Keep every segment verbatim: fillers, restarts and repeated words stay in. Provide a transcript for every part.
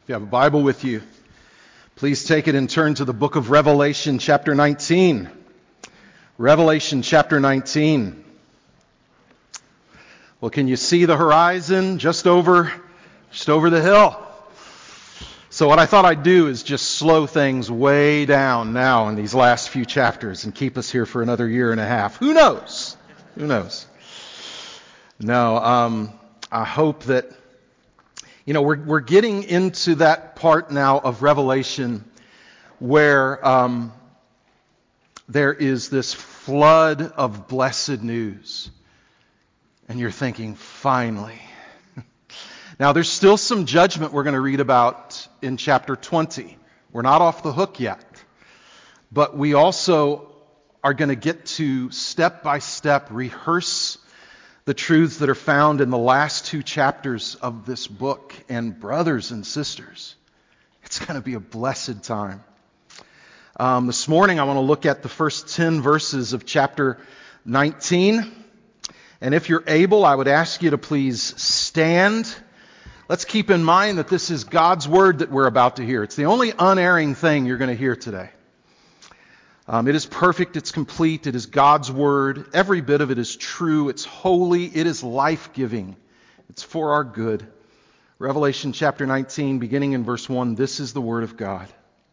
If you have a Bible with you, please take it and turn to the book of Revelation, chapter nineteen. Revelation, chapter nineteen. Well, can you see the horizon just over, just over the hill? So what I thought I'd do is just slow things way down now in these last few chapters and keep us here for another year and a half. Who knows? Who knows? No, um, I hope that You know, we're we're getting into that part now of Revelation where um, there is this flood of blessed news. And you're thinking, finally. Now, there's still some judgment we're going to read about in chapter twenty. We're not off the hook yet. But we also are going to get to step by step rehearse the truths that are found in the last two chapters of this book. And brothers and sisters, it's going to be a blessed time. Um, this morning I want to look at the first ten verses of chapter nineteen. And if you're able, I would ask you to please stand. Let's keep in mind that this is God's word that we're about to hear. It's the only unerring thing you're going to hear today. Um, it is perfect, it's complete, it is God's word. Every bit of it is true, it's holy, it is life-giving. It's for our good. Revelation chapter nineteen, beginning in verse one, this is the word of God.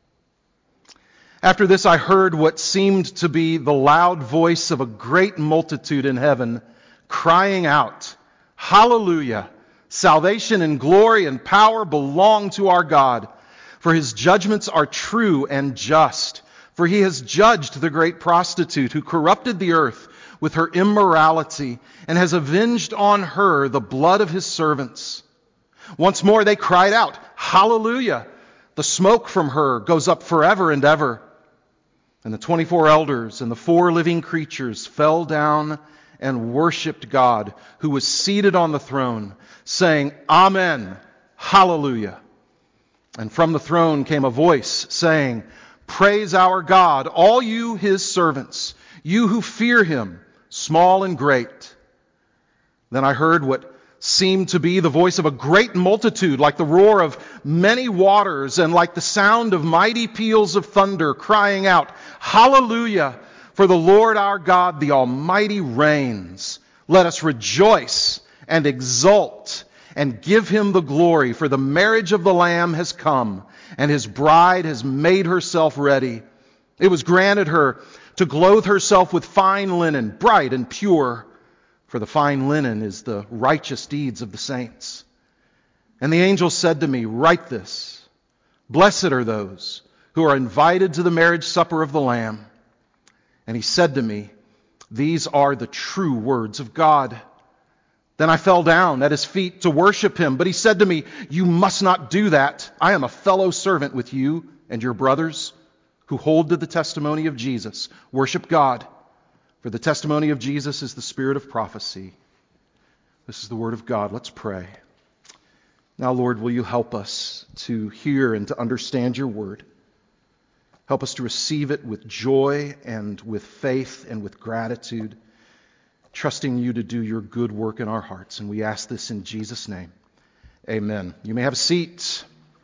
After this I heard what seemed to be the loud voice of a great multitude in heaven, crying out, Hallelujah! Salvation and glory and power belong to our God, for his judgments are true and just. For he has judged the great prostitute who corrupted the earth with her immorality and has avenged on her the blood of his servants. Once more they cried out, Hallelujah! The smoke from her goes up forever and ever. And the twenty-four elders and the four living creatures fell down and worshipped God, who was seated on the throne, saying, Amen, Hallelujah. And from the throne came a voice saying, Praise our God, all you his servants, you who fear him, small and great. Then I heard what seemed to be the voice of a great multitude, like the roar of many waters, and like the sound of mighty peals of thunder, crying out, Hallelujah! For the Lord our God, the Almighty, reigns. Let us rejoice and exult and give him the glory, for the marriage of the Lamb has come, and his bride has made herself ready. It was granted her to clothe herself with fine linen, bright and pure, for the fine linen is the righteous deeds of the saints. And the angel said to me, Write this, Blessed are those who are invited to the marriage supper of the Lamb. And he said to me, These are the true words of God. Then I fell down at his feet to worship him. But he said to me, You must not do that. I am a fellow servant with you and your brothers who hold to the testimony of Jesus. Worship God, for the testimony of Jesus is the spirit of prophecy. This is the word of God. Let's pray. Now, Lord, will you help us to hear and to understand your word? Help us to receive it with joy and with faith and with gratitude, trusting you to do your good work in our hearts. And we ask this in Jesus' name. Amen. You may have a seat.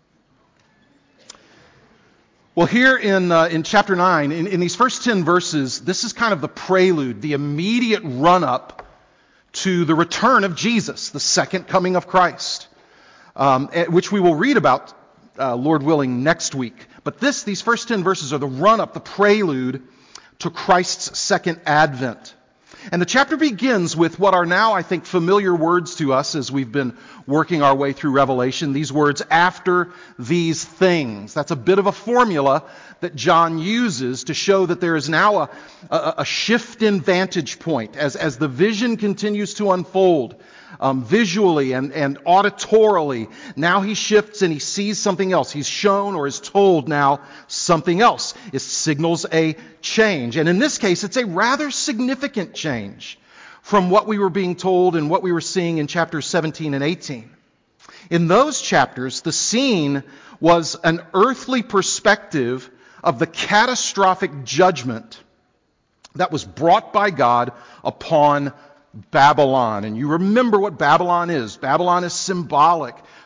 Well, here in uh, in chapter nine, in, in these first ten verses, this is kind of the prelude, the immediate run-up to the return of Jesus, the second coming of Christ, um, which we will read about, uh, Lord willing, next week. But this, these first ten verses are the run-up, the prelude to Christ's second advent. And the chapter begins with what are now, I think, familiar words to us as we've been working our way through Revelation. These words, after these things. That's a bit of a formula that John uses to show that there is now a, a, a shift in vantage point as, as the vision continues to unfold. Um, visually and, and auditorily. Now he shifts and he sees something else. He's shown or is told now something else. It signals a change. And in this case, it's a rather significant change from what we were being told and what we were seeing in chapters seventeen and eighteen. In those chapters, the scene was an earthly perspective of the catastrophic judgment that was brought by God upon Babylon. And you remember what Babylon is. Babylon is symbolic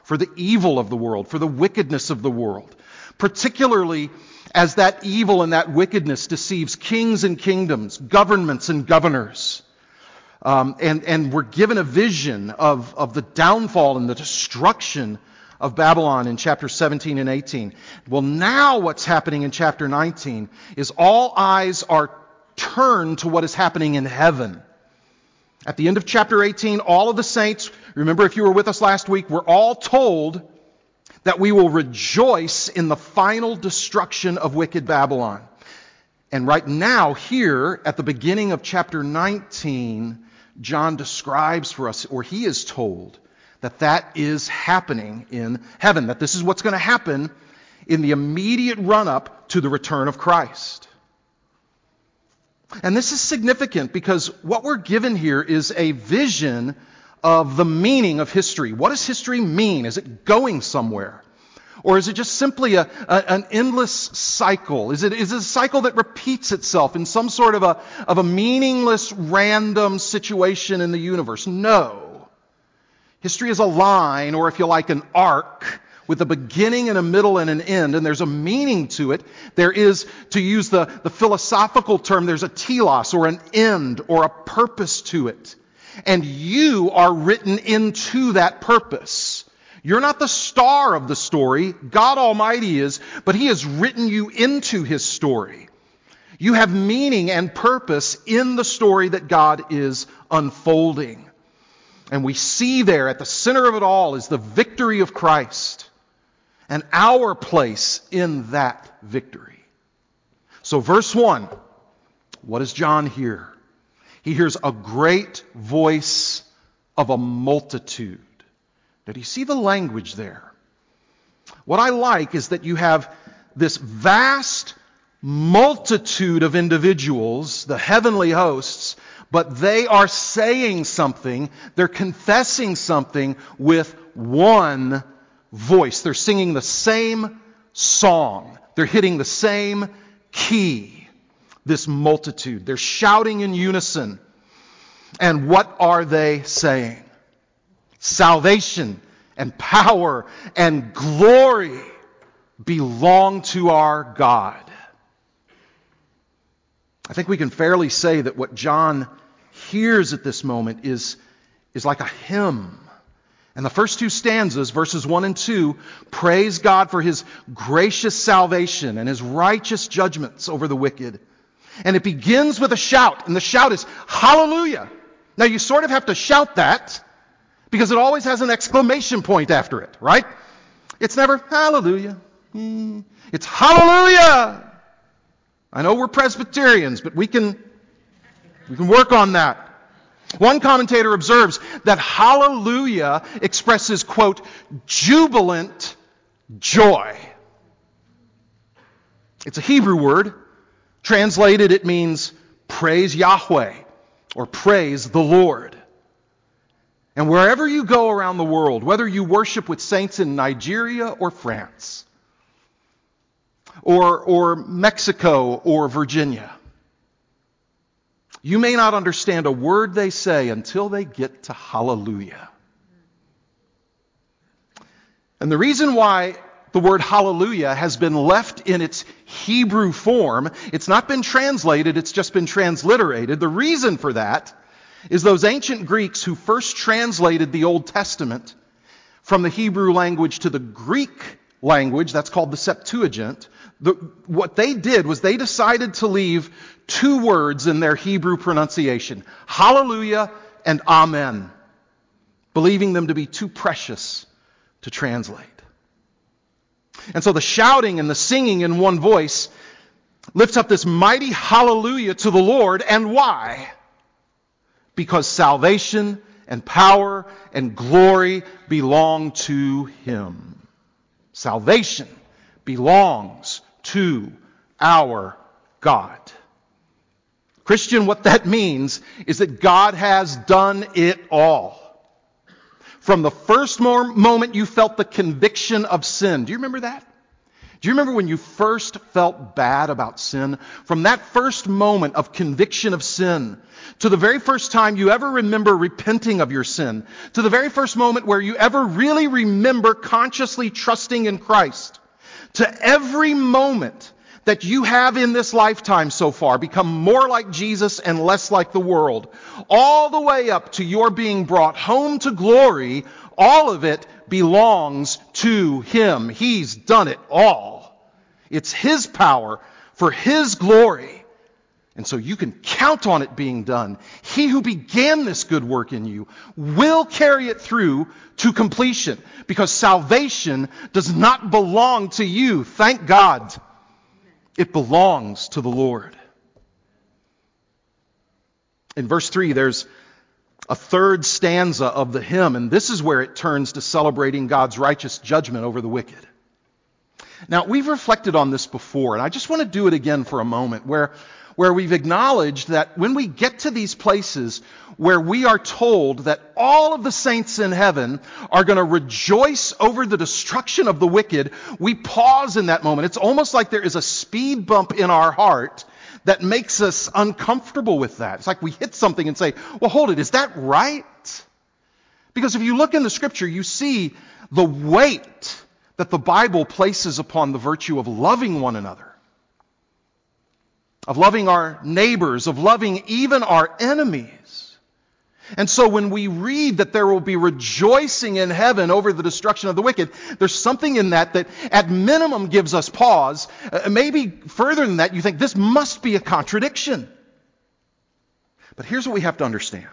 for the evil of the world, for the wickedness of the world, particularly as that evil and that wickedness deceives kings and kingdoms, governments and governors. Um, and, and we're given a vision of, of the downfall and the destruction of Babylon in chapter seventeen and eighteen. Well, now what's happening in chapter nineteen is all eyes are turned to what is happening in heaven. At the end of chapter eighteen, all of the saints, remember if you were with us last week, we're all told that we will rejoice in the final destruction of wicked Babylon. And right now, here at the beginning of chapter nineteen, John describes for us, or he is told, that that is happening in heaven, that this is what's going to happen in the immediate run-up to the return of Christ. And this is significant because what we're given here is a vision of the meaning of history. What does history mean? Is it going somewhere? Or is it just simply a, a, an endless cycle? Is it, is it a cycle that repeats itself in some sort of a, of a meaningless, random situation in the universe? No. History is a line, or if you like, an arc, with a beginning and a middle and an end, and there's a meaning to it. There is, to use the, the philosophical term, there's a telos, or an end, or a purpose to it. And you are written into that purpose. You're not the star of the story. God Almighty is, but He has written you into His story. You have meaning and purpose in the story that God is unfolding. And we see there at the center of it all is the victory of Christ and our place in that victory. So verse one, what does John hear? He hears a great voice of a multitude. Did you see the language there? What I like is that you have this vast multitude of individuals, the heavenly hosts, but they are saying something, they're confessing something with one voice. They're singing the same song. They're hitting the same key, this multitude. They're shouting in unison. And what are they saying? Salvation and power and glory belong to our God. I think we can fairly say that what John hears at this moment is, is like a hymn. And the first two stanzas, verses one and two, praise God for His gracious salvation and His righteous judgments over the wicked. And it begins with a shout, and the shout is, hallelujah. Now you sort of have to shout that, because it always has an exclamation point after it, right? It's never, hallelujah. It's hallelujah. I know we're Presbyterians, but we can, we can work on that. One commentator observes that hallelujah expresses, quote, jubilant joy. It's a Hebrew word. Translated, it means praise Yahweh or praise the Lord. And wherever you go around the world, whether you worship with saints in Nigeria or France, or, or Mexico or Virginia, you may not understand a word they say until they get to hallelujah. And the reason why the word hallelujah has been left in its Hebrew form, it's not been translated, it's just been transliterated. The reason for that is those ancient Greeks who first translated the Old Testament from the Hebrew language to the Greek language, that's called the Septuagint. The, what they did was they decided to leave two words in their Hebrew pronunciation, hallelujah and amen, believing them to be too precious to translate. And so the shouting and the singing in one voice lifts up this mighty hallelujah to the Lord. And why? Because salvation and power and glory belong to Him. Salvation belongs to our God. Christian, what that means is that God has done it all. From the first moment you felt the conviction of sin. Do you remember that? Do you remember when you first felt bad about sin? From that first moment of conviction of sin, to the very first time you ever remember repenting of your sin, to the very first moment where you ever really remember consciously trusting in Christ, to every moment that you have in this lifetime so far become more like Jesus and less like the world, all the way up to your being brought home to glory, all of it belongs to Him. He's done it all. It's His power for His glory. And so you can count on it being done. He who began this good work in you will carry it through to completion, because salvation does not belong to you. Thank God. It belongs to the Lord. In verse three, there's a third stanza of the hymn, and this is where it turns to celebrating God's righteous judgment over the wicked. Now, we've reflected on this before, and I just want to do it again for a moment, where, where we've acknowledged that when we get to these places where we are told that all of the saints in heaven are going to rejoice over the destruction of the wicked, we pause in that moment. It's almost like there is a speed bump in our heart that makes us uncomfortable with that. It's like we hit something and say, well, hold it, is that right? Because if you look in the Scripture, you see the weight that the Bible places upon the virtue of loving one another, of loving our neighbors, of loving even our enemies. And so when we read that there will be rejoicing in heaven over the destruction of the wicked, there's something in that that at minimum gives us pause. Uh, maybe further than that, you think this must be a contradiction. But here's what we have to understand.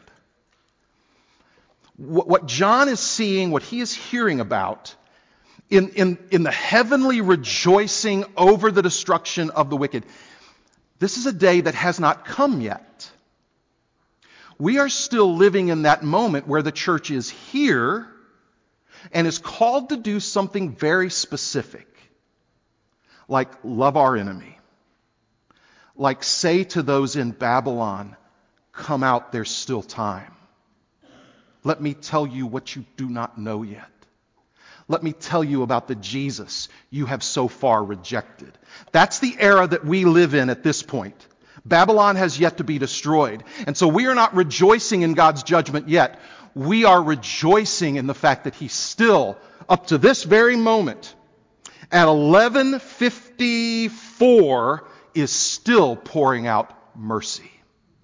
What, what John is seeing, what he is hearing about in, in, in the heavenly rejoicing over the destruction of the wicked, this is a day that has not come yet. We are still living in that moment where the church is here and is called to do something very specific, like love our enemy, like say to those in Babylon, come out, there's still time. Let me tell you what you do not know yet. Let me tell you about the Jesus you have so far rejected. That's the era that we live in at this point. Babylon has yet to be destroyed. And so we are not rejoicing in God's judgment yet. We are rejoicing in the fact that He still, up to this very moment, at eleven fifty-four, is still pouring out mercy.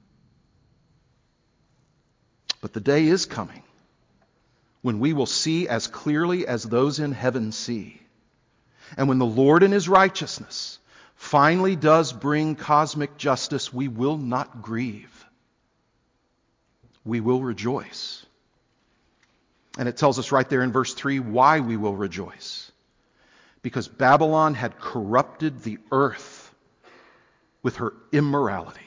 But the day is coming when we will see as clearly as those in heaven see. And when the Lord in His righteousness finally does bring cosmic justice, we will not grieve. We will rejoice. And it tells us right there in verse three why we will rejoice. Because Babylon had corrupted the earth with her immorality.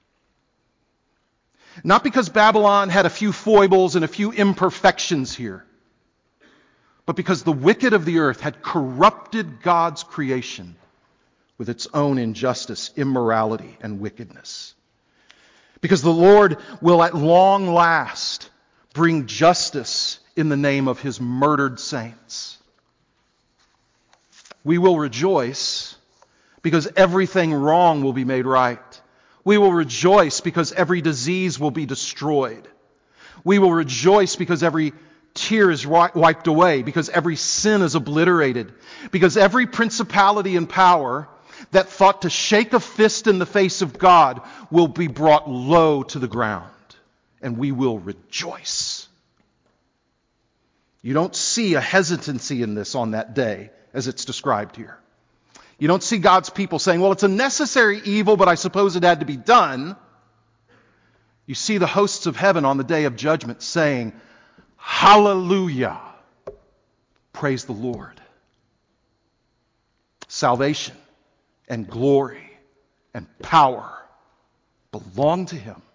Not because Babylon had a few foibles and a few imperfections here, but because the wicked of the earth had corrupted God's creation with its own injustice, immorality, and wickedness. Because the Lord will at long last bring justice in the name of His murdered saints. We will rejoice because everything wrong will be made right. We will rejoice because every disease will be destroyed. We will rejoice because every tear is wiped away, because every sin is obliterated, because every principality and power that thought to shake a fist in the face of God will be brought low to the ground, and we will rejoice. You don't see a hesitancy in this on that day as it's described here. You don't see God's people saying, well, it's a necessary evil, but I suppose it had to be done. You see the hosts of heaven on the day of judgment saying, hallelujah, praise the Lord. Salvation and glory and power belong to Him.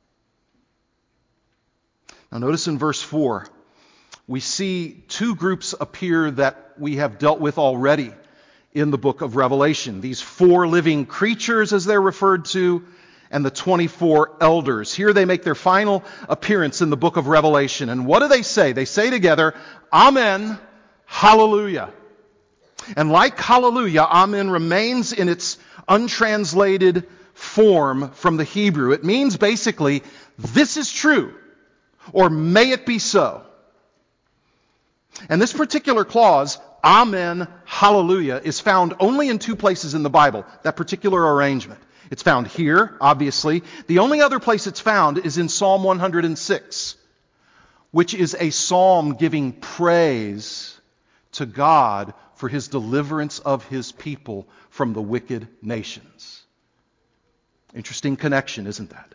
Now notice in verse four, we see two groups appear that we have dealt with already in the book of Revelation. These four living creatures, as they're referred to, and the twenty-four elders. Here they make their final appearance in the book of Revelation. And what do they say? They say together, Amen, Hallelujah. And like hallelujah, amen remains in its untranslated form from the Hebrew. It means basically, this is true, or may it be so. And this particular clause, amen, hallelujah, is found only in two places in the Bible, that particular arrangement. It's found here, obviously. The only other place it's found is in Psalm one hundred six, which is a psalm giving praise to God for His deliverance of His people from the wicked nations. Interesting connection, isn't that?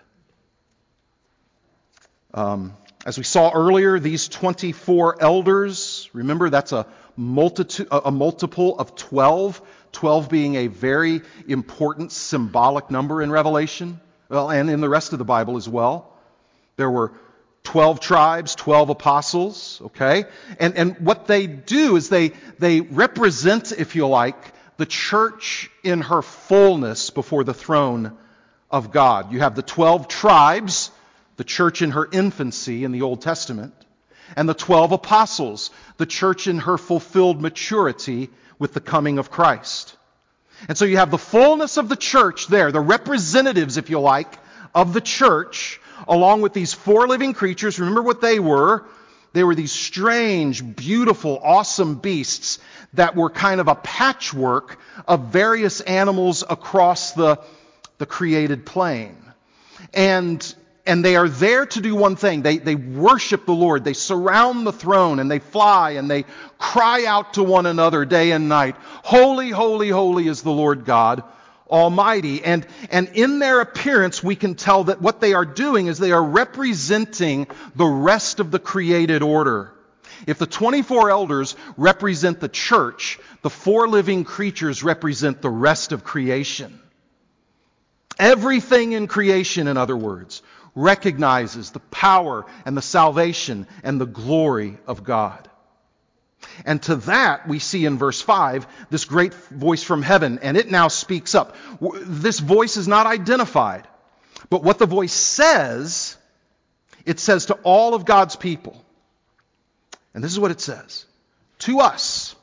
Um, as we saw earlier, these twenty-four elders, remember that's a multitude, a multiple of twelve, twelve being a very important symbolic number in Revelation, well, and in the rest of the Bible as well. There were twelve tribes, twelve apostles, okay? And and what they do is they they represent, if you like, the church in her fullness before the throne of God. You have the twelve tribes, the church in her infancy in the Old Testament, and the twelve apostles, the church in her fulfilled maturity with the coming of Christ. And so you have the fullness of the church there, the representatives, if you like, of the church, along with these four living creatures. Remember what they were? They were these strange, beautiful, awesome beasts that were kind of a patchwork of various animals across the, the created plane. And And they are there to do one thing. They, they worship the Lord. They surround the throne and they fly and they cry out to one another day and night. Holy, holy, holy is the Lord God Almighty. And, and in their appearance, we can tell that what they are doing is they are representing the rest of the created order. If the twenty-four elders represent the church, the four living creatures represent the rest of creation. Everything in creation, in other words, recognizes the power and the salvation and the glory of God. And to that we see in verse five this great voice from heaven, and it now speaks up. This voice is not identified, but what the voice says, it says to all of God's people. And this is what it says. To us,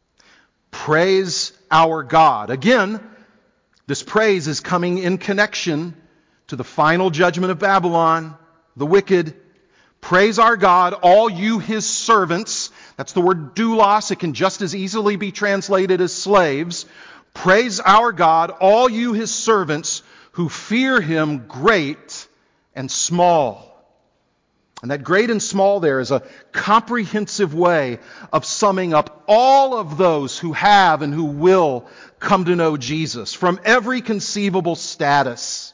praise our God. Again, this praise is coming in connection to the final judgment of Babylon, the wicked. Praise our God, all you His servants. That's the word doulos. It can just as easily be translated as slaves. Praise our God, all you His servants who fear Him, great and small. And that great and small there is a comprehensive way of summing up all of those who have and who will come to know Jesus from every conceivable status.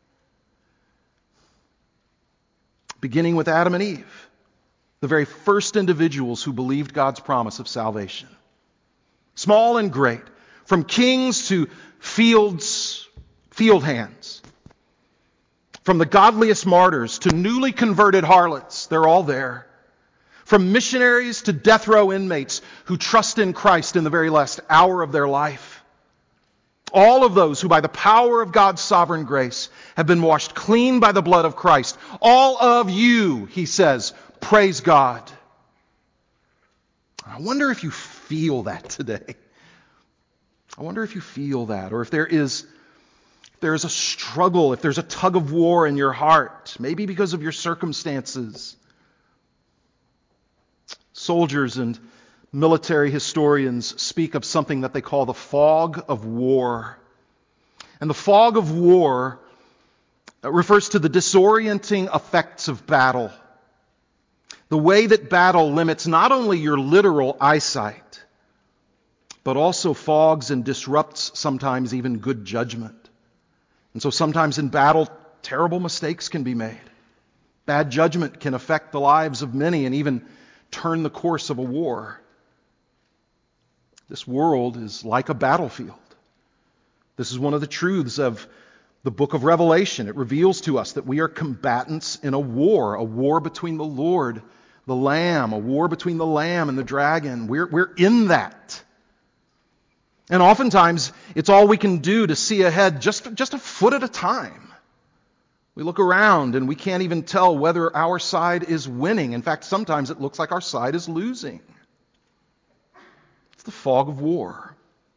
Beginning with Adam and Eve, the very first individuals who believed God's promise of salvation. Small and great, from kings to fields, field hands. From the godliest martyrs to newly converted harlots, they're all there. From missionaries to death row inmates who trust in Christ in the very last hour of their life. All of those who by the power of God's sovereign grace have been washed clean by the blood of Christ. All of you, he says, praise God. I wonder if you feel that today. I wonder if you feel that, or if there is there is a struggle, if there's a tug of war in your heart, maybe because of your circumstances. Soldiers and military historians speak of something that they call the fog of war. And the fog of war refers to the disorienting effects of battle. The way that battle limits not only your literal eyesight, but also fogs and disrupts sometimes even good judgment. And so sometimes in battle, terrible mistakes can be made. Bad judgment can affect the lives of many and even turn the course of a war. This world is like a battlefield. This is one of the truths of the book of Revelation. It reveals to us that we are combatants in a war, a war between the Lord, the Lamb, a war between the Lamb and the dragon. We're, we're in that. And oftentimes, it's all we can do to see ahead just, just a foot at a time. We look around and we can't even tell whether our side is winning. In fact, sometimes it looks like our side is losing. It's the fog of war.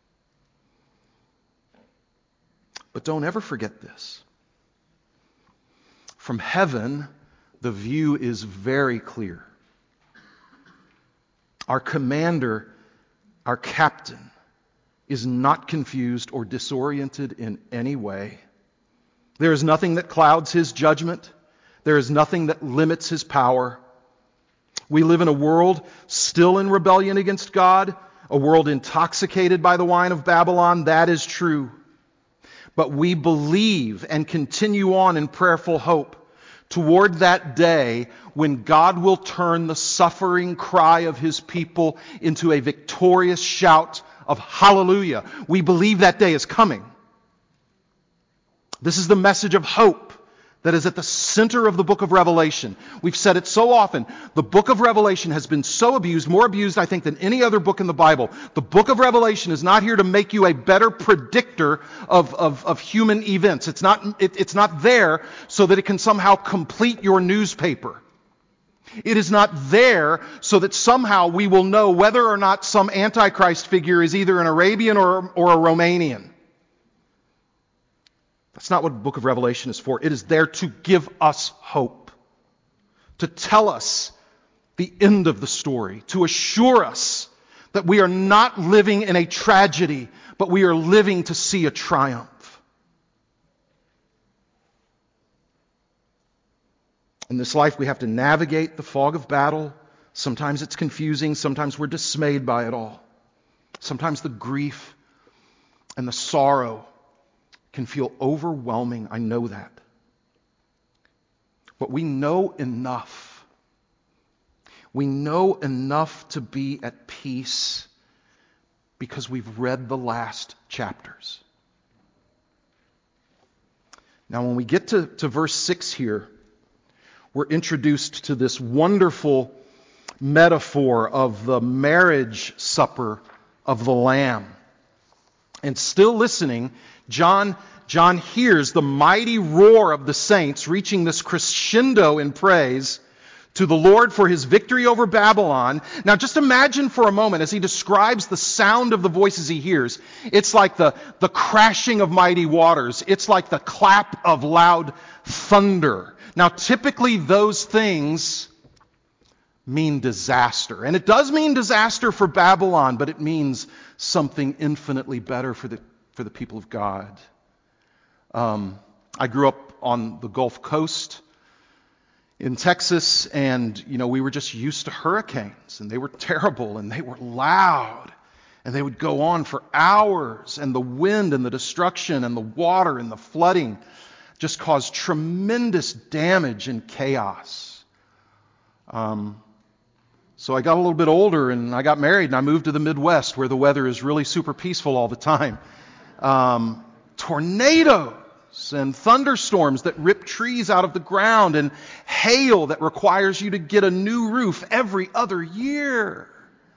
But don't ever forget this. From heaven, the view is very clear. Our commander, our captain, is not confused or disoriented in any way. There is nothing that clouds his judgment. There is nothing that limits his power. We live in a world still in rebellion against God, a world intoxicated by the wine of Babylon. That is true. But we believe and continue on in prayerful hope toward that day when God will turn the suffering cry of His people into a victorious shout of hallelujah. We believe that day is coming. This is the message of hope that is at the center of the book of Revelation. We've said it so often. The book of Revelation has been so abused, more abused, I think, than any other book in the Bible. The book of Revelation is not here to make you a better predictor of, of, of human events. It's not, it, it's not there so that it can somehow complete your newspaper. It is not there so that somehow we will know whether or not some Antichrist figure is either an Arabian or, or a Romanian. That's not what the book of Revelation is for. It is there to give us hope, to tell us the end of the story, to assure us that we are not living in a tragedy, but we are living to see a triumph. In this life, we have to navigate the fog of battle. Sometimes it's confusing. Sometimes we're dismayed by it all. Sometimes the grief and the sorrow can feel overwhelming. I know that. But we know enough. We know enough to be at peace because we've read the last chapters. Now, when we get to, to verse six here, we're introduced to this wonderful metaphor of the marriage supper of the Lamb. And still listening, John, John hears the mighty roar of the saints reaching this crescendo in praise to the Lord for His victory over Babylon. Now just imagine for a moment as he describes the sound of the voices he hears. It's like the, the crashing of mighty waters. It's like the clap of loud thunder. Now typically those things mean disaster. And it does mean disaster for Babylon, but it means something infinitely better for the for the people of God. Um, I grew up on the Gulf Coast in Texas, and you know we were just used to hurricanes, and they were terrible, and they were loud, and they would go on for hours, and the wind and the destruction and the water and the flooding just caused tremendous damage and chaos. Um, so I got a little bit older, and I got married, and I moved to the Midwest, where the weather is really super peaceful all the time. Um, tornadoes and thunderstorms that rip trees out of the ground and hail that requires you to get a new roof every other year.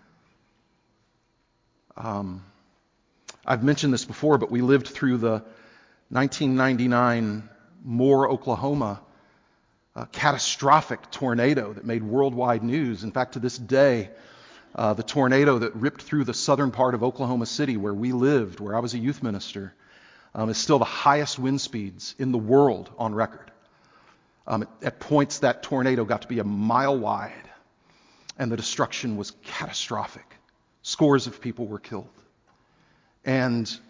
Um, I've mentioned this before, but we lived through the nineteen ninety-nine Moore, Oklahoma uh, catastrophic tornado that made worldwide news. In fact, to this day, Uh, the tornado that ripped through the southern part of Oklahoma City where we lived, where I was a youth minister, um, is still the highest wind speeds in the world on record. Um, at, at points, that tornado got to be a mile wide, and the destruction was catastrophic. Scores of people were killed. And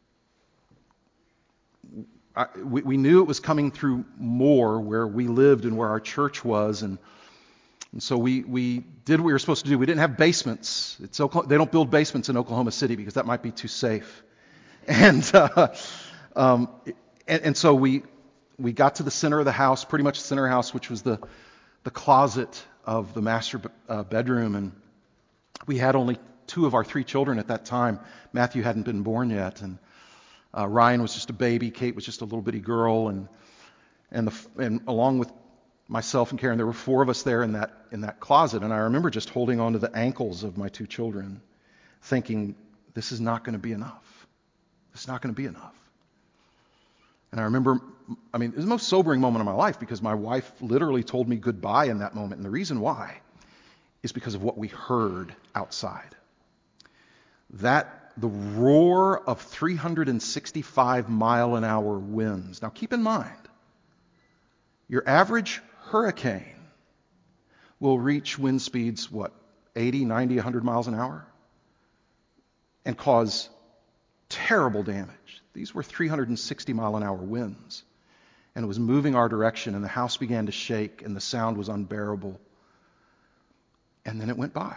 I, we, we knew it was coming through Moore, where we lived and where our church was, and And so we, we did what we were supposed to do. We didn't have basements. It's Oklahoma, they don't build basements in Oklahoma City because that might be too safe. And uh, um, and, and so we we got to the center of the house, pretty much the center of the house, which was the the closet of the master uh, bedroom. And we had only two of our three children at that time. Matthew hadn't been born yet, and uh, Ryan was just a baby. Kate was just a little bitty girl, and and the and along with myself and Karen, there were four of us there in that in that closet, and I remember just holding on to the ankles of my two children, thinking, this is not going to be enough. This is not going to be enough. And I remember, I mean, it was the most sobering moment of my life because my wife literally told me goodbye in that moment, and the reason why is because of what we heard outside. that the roar of three hundred sixty-five mile an hour winds. Now keep in mind, your average hurricane will reach wind speeds, what, eighty, ninety, one hundred miles an hour? And cause terrible damage. These were three hundred sixty mile an hour winds. And it was moving our direction, and the house began to shake, and the sound was unbearable. And then it went by.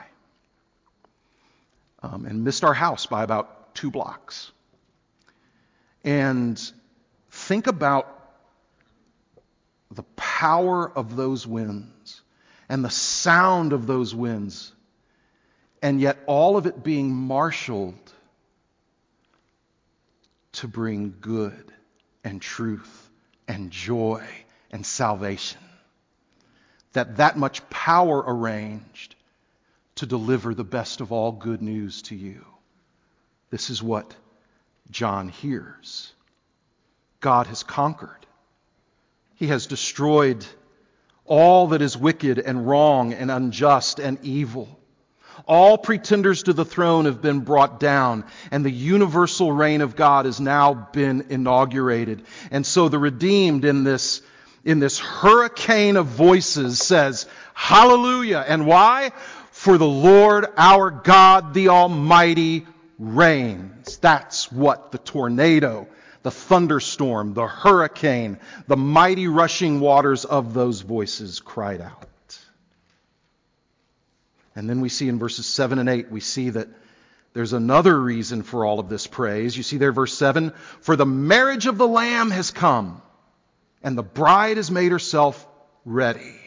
Um, and missed our house by about two blocks. And think about the power of those winds and the sound of those winds, and yet all of it being marshaled to bring good and truth and joy and salvation. That that much power arranged to deliver the best of all good news to you. This is what John hears. God has conquered. He has destroyed all that is wicked and wrong and unjust and evil. All pretenders to the throne have been brought down, and the universal reign of God has now been inaugurated. And so the redeemed in this, in this hurricane of voices says, hallelujah. And why? For the Lord our God, the Almighty, reigns. That's what the tornado, the thunderstorm, the hurricane, the mighty rushing waters of those voices cried out. And then we see in verses seven and eight, we see that there's another reason for all of this praise. You see there, verse seven, for the marriage of the Lamb has come, and the bride has made herself ready.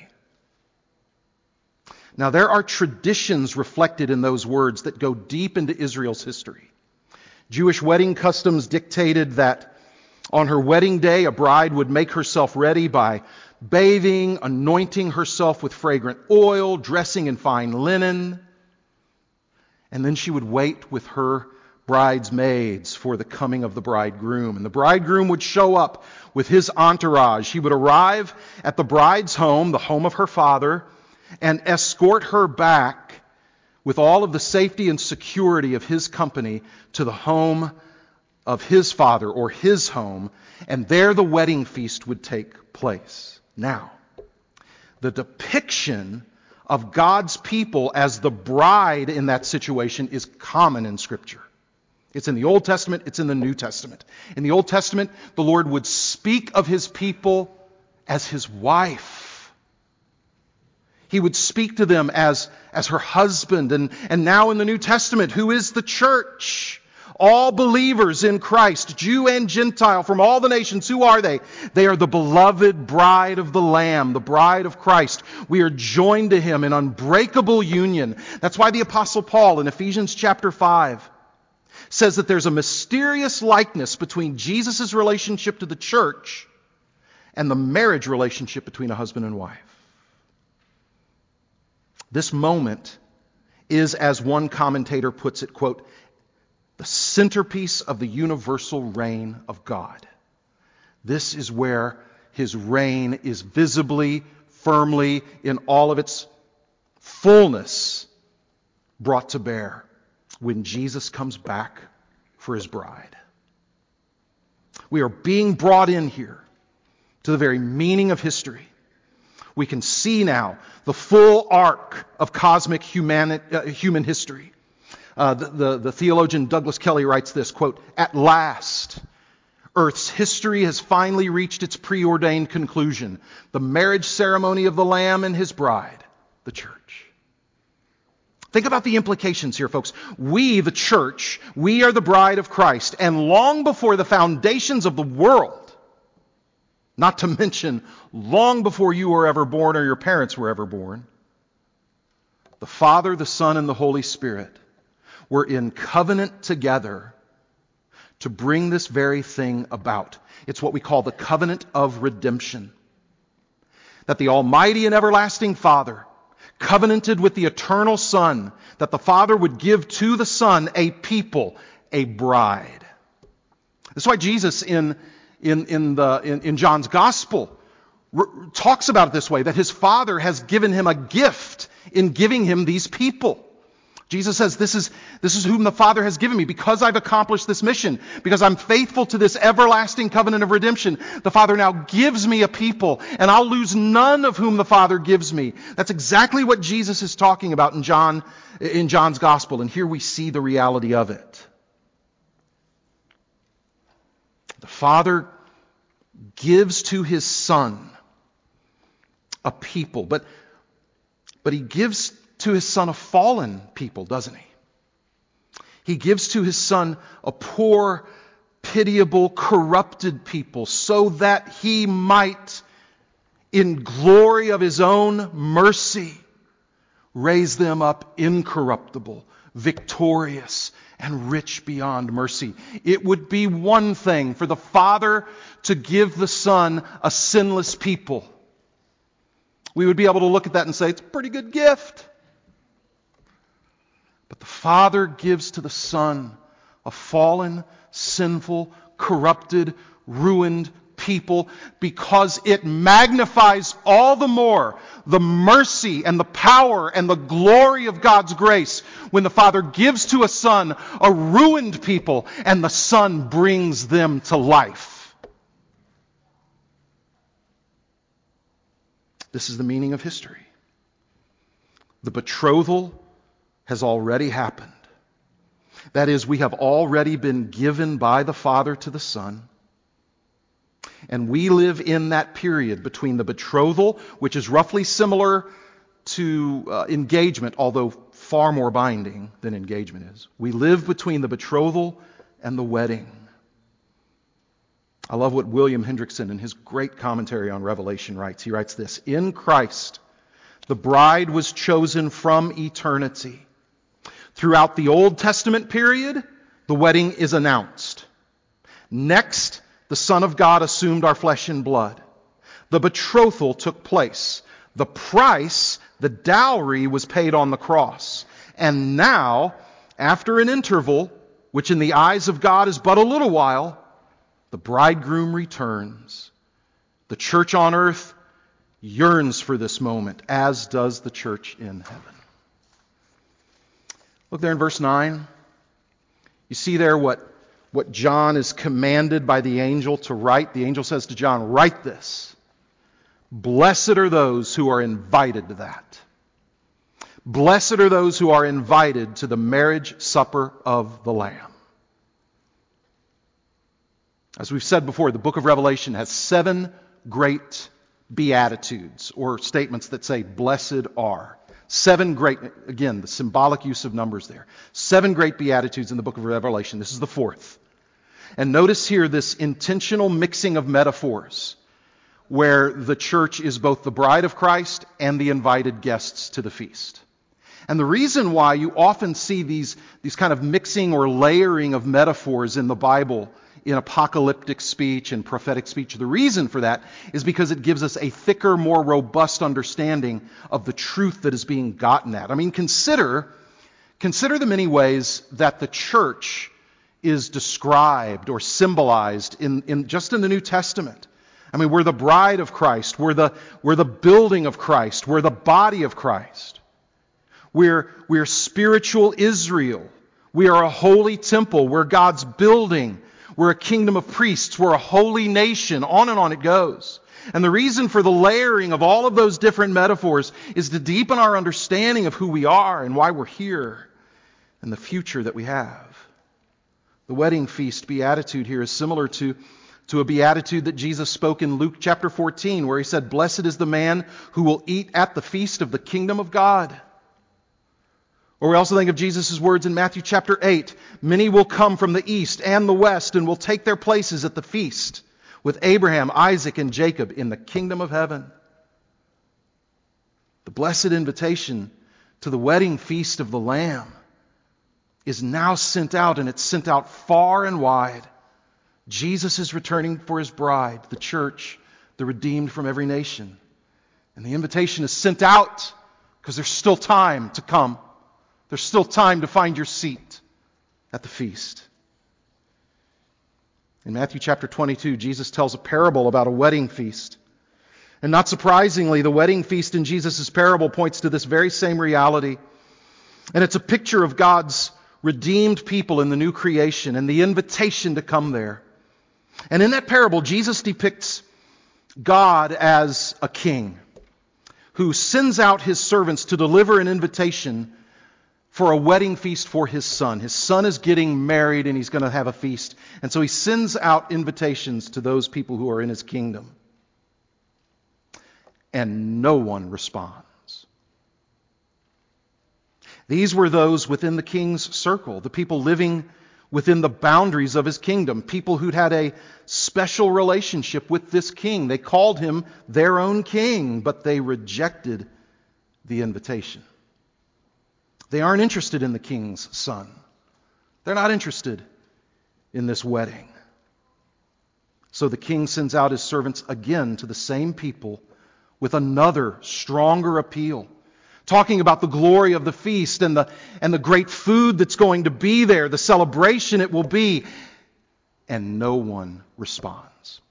Now there are traditions reflected in those words that go deep into Israel's history. Jewish wedding customs dictated that on her wedding day, a bride would make herself ready by bathing, anointing herself with fragrant oil, dressing in fine linen. And then she would wait with her bridesmaids for the coming of the bridegroom. And the bridegroom would show up with his entourage. He would arrive at the bride's home, the home of her father, and escort her back with all of the safety and security of his company to the home of his father or his home. And there the wedding feast would take place. Now, the depiction of God's people as the bride in that situation is common in Scripture. It's in the Old Testament, it's in the New Testament. In the Old Testament, the Lord would speak of his people as his wife. He would speak to them as, as her husband. And, and now in the New Testament, who is the church? All believers in Christ, Jew and Gentile, from all the nations, who are they? They are the beloved bride of the Lamb, the bride of Christ. We are joined to him in unbreakable union. That's why the Apostle Paul in Ephesians chapter five says that there's a mysterious likeness between Jesus' relationship to the church and the marriage relationship between a husband and wife. This moment is, as one commentator puts it, quote, the centerpiece of the universal reign of God. This is where his reign is visibly, firmly, in all of its fullness brought to bear when Jesus comes back for his bride. We are being brought in here to the very meaning of history. We can see now the full arc of cosmic humani- uh, human history. Uh, the, the, the theologian Douglas Kelly writes this, quote, at last, Earth's history has finally reached its preordained conclusion, the marriage ceremony of the Lamb and his bride, the church. Think about the implications here, folks. We, the church, we are the bride of Christ, and long before the foundations of the world, not to mention long before you were ever born or your parents were ever born, the Father, the Son, and the Holy Spirit were in covenant together to bring this very thing about. It's what we call the covenant of redemption. That the Almighty and everlasting Father covenanted with the eternal Son, that the Father would give to the Son a people, a bride. That's why Jesus in, in, in, the, in, in John's Gospel r- talks about it this way, that his Father has given him a gift in giving him these people. Jesus says, this is, this is whom the Father has given me. Because I've accomplished this mission, because I'm faithful to this everlasting covenant of redemption, the Father now gives me a people, and I'll lose none of whom the Father gives me. That's exactly what Jesus is talking about in John, in John's Gospel, and here we see the reality of it. The Father gives to His Son a people, but, but He gives to His Son a fallen people, doesn't He? He gives to His Son a poor, pitiable, corrupted people so that He might, in glory of His own mercy, raise them up incorruptible, victorious, and rich beyond mercy. It would be one thing for the Father to give the Son a sinless people. We would be able to look at that and say, it's a pretty good gift. But the Father gives to the Son a fallen, sinful, corrupted, ruined people because it magnifies all the more the mercy and the power and the glory of God's grace when the Father gives to a Son a ruined people and the Son brings them to life. This is the meaning of history. The betrothal has already happened. That is, we have already been given by the Father to the Son. And we live in that period between the betrothal, which is roughly similar to uh, engagement, although far more binding than engagement is. We live between the betrothal and the wedding. I love what William Hendrickson, in his great commentary on Revelation, writes. He writes this: in Christ, the bride was chosen from eternity. Throughout the Old Testament period, the wedding is announced. Next, the Son of God assumed our flesh and blood. The betrothal took place. The price, the dowry, was paid on the cross. And now, after an interval, which in the eyes of God is but a little while, the bridegroom returns. The church on earth yearns for this moment, as does the church in heaven. Look there in verse nine. You see there what, what John is commanded by the angel to write. The angel says to John, write this. Blessed are those who are invited to that. Blessed are those who are invited to the marriage supper of the Lamb. As we've said before, the book of Revelation has seven great beatitudes, or statements that say, blessed are. Seven great, again, the symbolic use of numbers there. Seven great beatitudes in the book of Revelation. This is the fourth. And notice here this intentional mixing of metaphors, where the church is both the bride of Christ and the invited guests to the feast. And the reason why you often see these, these kind of mixing or layering of metaphors in the Bible in apocalyptic speech and prophetic speech, the reason for that is because it gives us a thicker, more robust understanding of the truth that is being gotten at. I mean, consider, consider the many ways that the church is described or symbolized in, in just in the New Testament. I mean, we're the bride of Christ. We're the, we're the building of Christ. We're the body of Christ. We're, we're spiritual Israel. We are a holy temple. We're God's building. We're a kingdom of priests. We're a holy nation. On and on it goes. And the reason for the layering of all of those different metaphors is to deepen our understanding of who we are and why we're here and the future that we have. The wedding feast beatitude here is similar to, to a beatitude that Jesus spoke in Luke chapter fourteen, where He said, blessed is the man who will eat at the feast of the kingdom of God. Or we also think of Jesus' words in Matthew chapter eight. Many will come from the east and the west and will take their places at the feast with Abraham, Isaac, and Jacob in the kingdom of heaven. The blessed invitation to the wedding feast of the Lamb is now sent out, and it's sent out far and wide. Jesus is returning for His bride, the church, the redeemed from every nation. And the invitation is sent out because there's still time to come. There's still time to find your seat at the feast. In Matthew chapter twenty-two, Jesus tells a parable about a wedding feast. And not surprisingly, the wedding feast in Jesus' parable points to this very same reality. And it's a picture of God's redeemed people in the new creation and the invitation to come there. And in that parable, Jesus depicts God as a king who sends out his servants to deliver an invitation for a wedding feast for his son. His son is getting married and he's going to have a feast. And so he sends out invitations to those people who are in his kingdom. And no one responds. These were those within the king's circle, the people living within the boundaries of his kingdom, people who'd had a special relationship with this king. They called him their own king, but they rejected the invitation. They aren't interested in the king's son. They're not interested in this wedding. So the king sends out his servants again to the same people with another stronger appeal, talking about the glory of the feast and the, and the great food that's going to be there, the celebration it will be. And no one responds.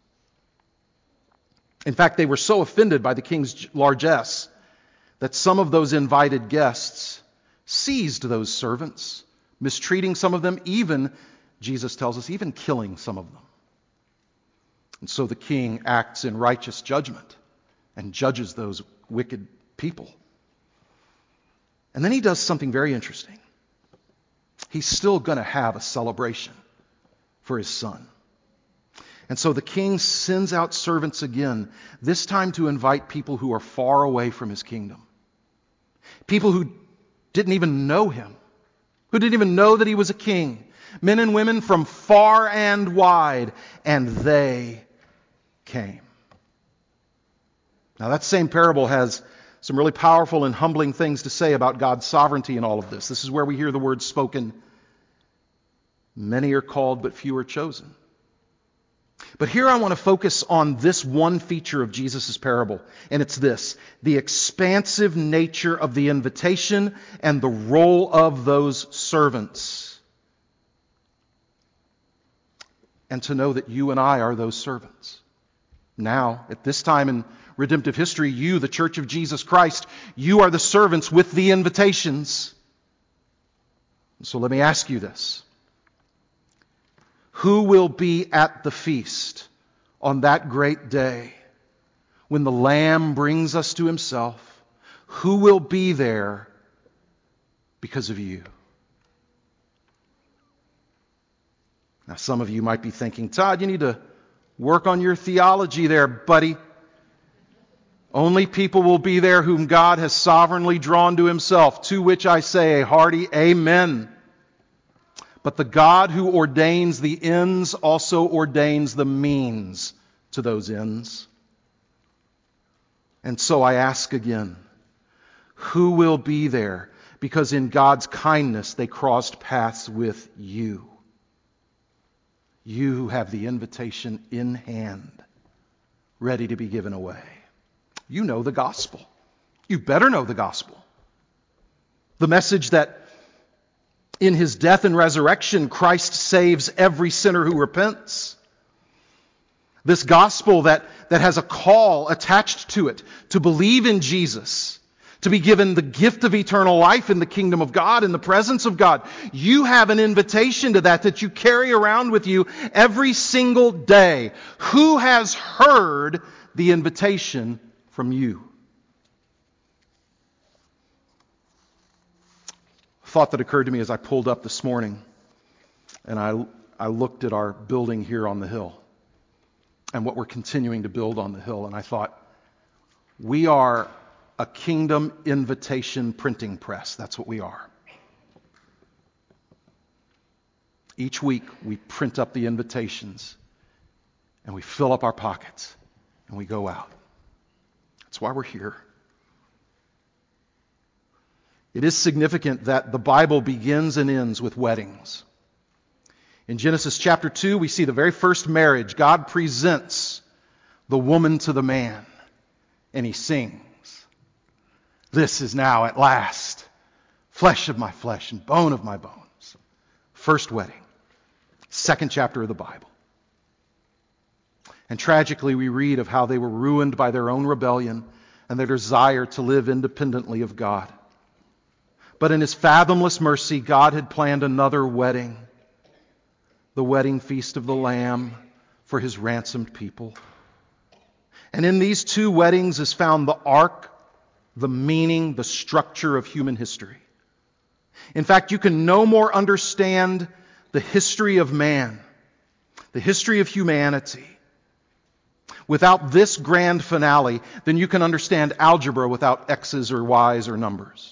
In fact, they were so offended by the king's largesse that some of those invited guests seized those servants, mistreating some of them, even, Jesus tells us, even killing some of them. And so the king acts in righteous judgment and judges those wicked people. And then he does something very interesting. He's still going to have a celebration for his son. And so the king sends out servants again, this time to invite people who are far away from his kingdom. People who didn't even know him, who didn't even know that he was a king. Men and women from far and wide, and they came. Now that same parable has some really powerful and humbling things to say about God's sovereignty in all of this. This is where we hear the words spoken, many are called, but few are chosen. But here I want to focus on this one feature of Jesus' parable, and it's this: the expansive nature of the invitation and the role of those servants. And to know that you and I are those servants. Now, at this time in redemptive history, you, the Church of Jesus Christ, you are the servants with the invitations. So let me ask you this. Who will be at the feast on that great day when the Lamb brings us to himself? Who will be there because of you? Now, some of you might be thinking, Todd, you need to work on your theology there, buddy. Only people will be there whom God has sovereignly drawn to himself, to which I say a hearty amen. But the God who ordains the ends also ordains the means to those ends. And so I ask again, who will be there? Because in God's kindness they crossed paths with you. You who have the invitation in hand, ready to be given away. You know the gospel. You better know the gospel. The message that in his death and resurrection, Christ saves every sinner who repents. This gospel that, that has a call attached to it to believe in Jesus, to be given the gift of eternal life in the kingdom of God, in the presence of God. You have an invitation to that that you carry around with you every single day. Who has heard the invitation from you? A thought that occurred to me as I pulled up this morning and I, I looked at our building here on the hill and what we're continuing to build on the hill, and I thought, we are a kingdom invitation printing press. That's what we are. Each week we print up the invitations and we fill up our pockets and we go out. That's why we're here. It is significant that the Bible begins and ends with weddings. In Genesis chapter two, we see the very first marriage. God presents the woman to the man, and he sings, "This is now at last flesh of my flesh and bone of my bones." First wedding. Second chapter of the Bible. And tragically, we read of how they were ruined by their own rebellion and their desire to live independently of God. But in His fathomless mercy, God had planned another wedding, the wedding feast of the Lamb for His ransomed people. And in these two weddings is found the arc, the meaning, the structure of human history. In fact, you can no more understand the history of man, the history of humanity, without this grand finale than you can understand algebra without X's or Y's or numbers.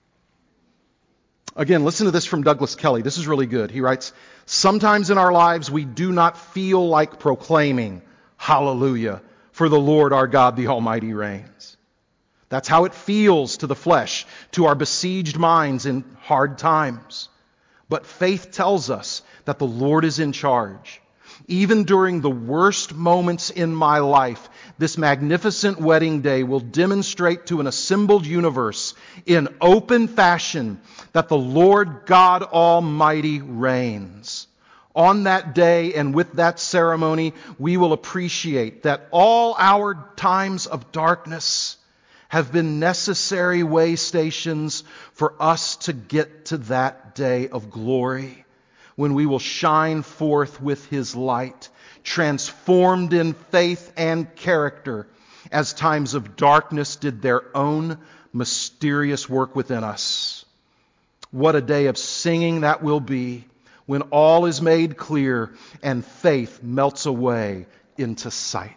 Again, listen to this from Douglas Kelly. This is really good. He writes, "Sometimes in our lives we do not feel like proclaiming, 'Hallelujah, for the Lord our God, the Almighty reigns.' That's how it feels to the flesh, to our besieged minds in hard times. But faith tells us that the Lord is in charge. Even during the worst moments in my life, this magnificent wedding day will demonstrate to an assembled universe in open fashion that the Lord God Almighty reigns. On that day and with that ceremony, we will appreciate that all our times of darkness have been necessary way stations for us to get to that day of glory, when we will shine forth with His light, transformed in faith and character, as times of darkness did their own mysterious work within us. What a day of singing that will be, when all is made clear and faith melts away into sight."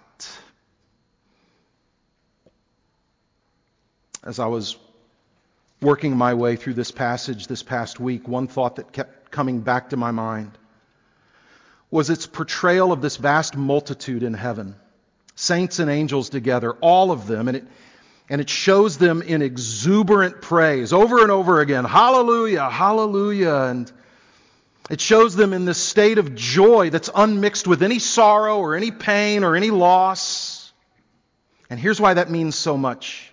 As I was working my way through this passage this past week, one thought that kept coming back to my mind was its portrayal of this vast multitude in heaven. Saints and angels together, all of them, and it, and it shows them in exuberant praise over and over again. Hallelujah, hallelujah. And it shows them in this state of joy that's unmixed with any sorrow or any pain or any loss. And here's why that means so much.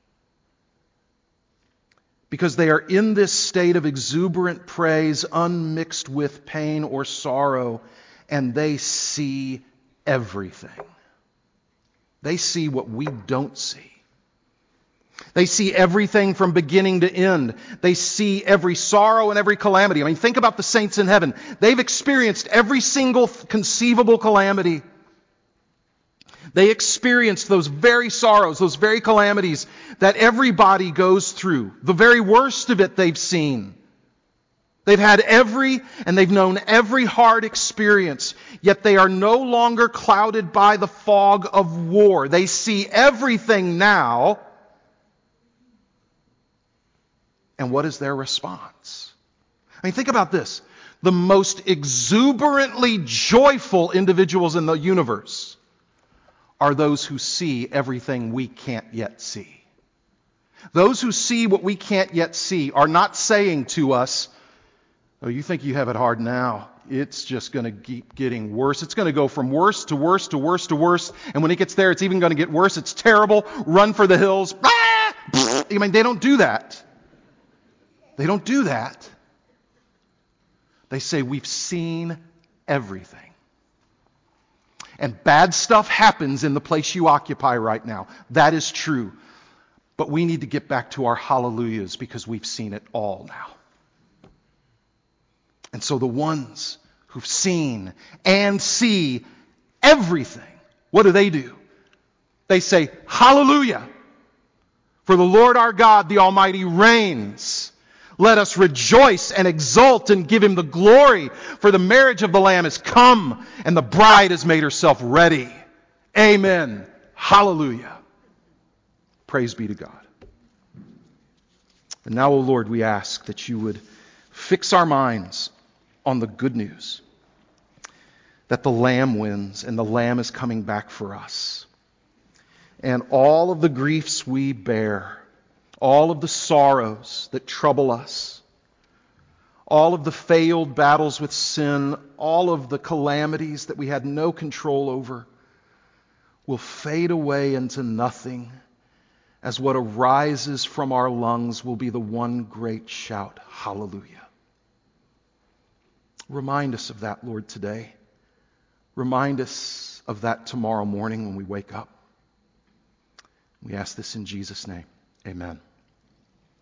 Because they are in this state of exuberant praise, unmixed with pain or sorrow, and they see everything. They see what we don't see. They see everything from beginning to end. They see every sorrow and every calamity. I mean, think about the saints in heaven. They've experienced every single conceivable calamity. They experienced those very sorrows, those very calamities that everybody goes through. The very worst of it they've seen. They've had every, and they've known every hard experience, yet they are no longer clouded by the fog of war. They see everything now. And what is their response? I mean, think about this. The most exuberantly joyful individuals in the universe are those who see everything we can't yet see. Those who see what we can't yet see are not saying to us, "Oh, you think you have it hard now. It's just going to keep getting worse. It's going to go from worse to worse to worse to worse. And when it gets there, it's even going to get worse. It's terrible. Run for the hills." Ah! I mean, they don't do that. They don't do that. They say, "We've seen everything. And bad stuff happens in the place you occupy right now. That is true. But we need to get back to our hallelujahs because we've seen it all now." And so the ones who've seen and see everything, what do they do? They say, "Hallelujah! For the Lord our God, the Almighty, reigns. Let us rejoice and exult and give Him the glory, for the marriage of the Lamb is come, and the bride has made herself ready. Amen. Hallelujah." Praise be to God. And now, O Lord, we ask that you would fix our minds on the good news that the Lamb wins and the Lamb is coming back for us. And all of the griefs we bear, all of the sorrows that trouble us, all of the failed battles with sin, all of the calamities that we had no control over, will fade away into nothing, as what arises from our lungs will be the one great shout, "Hallelujah." Remind us of that, Lord, today. Remind us of that tomorrow morning when we wake up. We ask this in Jesus' name. Amen.